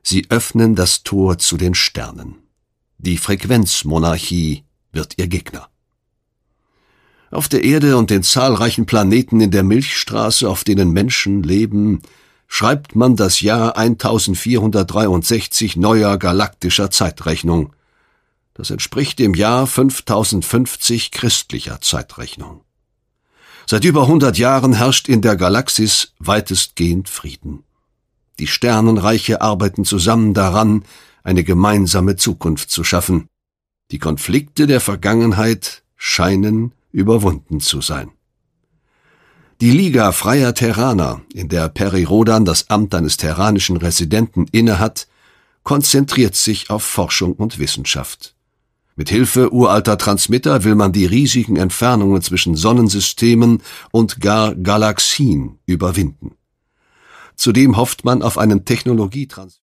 Sie öffnen das Tor zu den Sternen. Die Frequenzmonarchie wird ihr Gegner. Auf der Erde und den zahlreichen Planeten in der Milchstraße, auf denen Menschen leben, schreibt man das Jahr 1463 neuer galaktischer Zeitrechnung. Das entspricht dem Jahr 5050 christlicher Zeitrechnung. Seit über 100 Jahren herrscht in der Galaxis weitestgehend Frieden. Die Sternenreiche arbeiten zusammen daran, eine gemeinsame Zukunft zu schaffen. Die Konflikte der Vergangenheit scheinen überwunden zu sein. Die Liga Freier Terraner, in der Peri Rhodan das Amt eines terranischen Residenten innehat, konzentriert sich auf Forschung und Wissenschaft. Mit Hilfe uralter Transmitter will man die riesigen Entfernungen zwischen Sonnensystemen und gar Galaxien überwinden. Zudem hofft man auf einen Technologietransfer.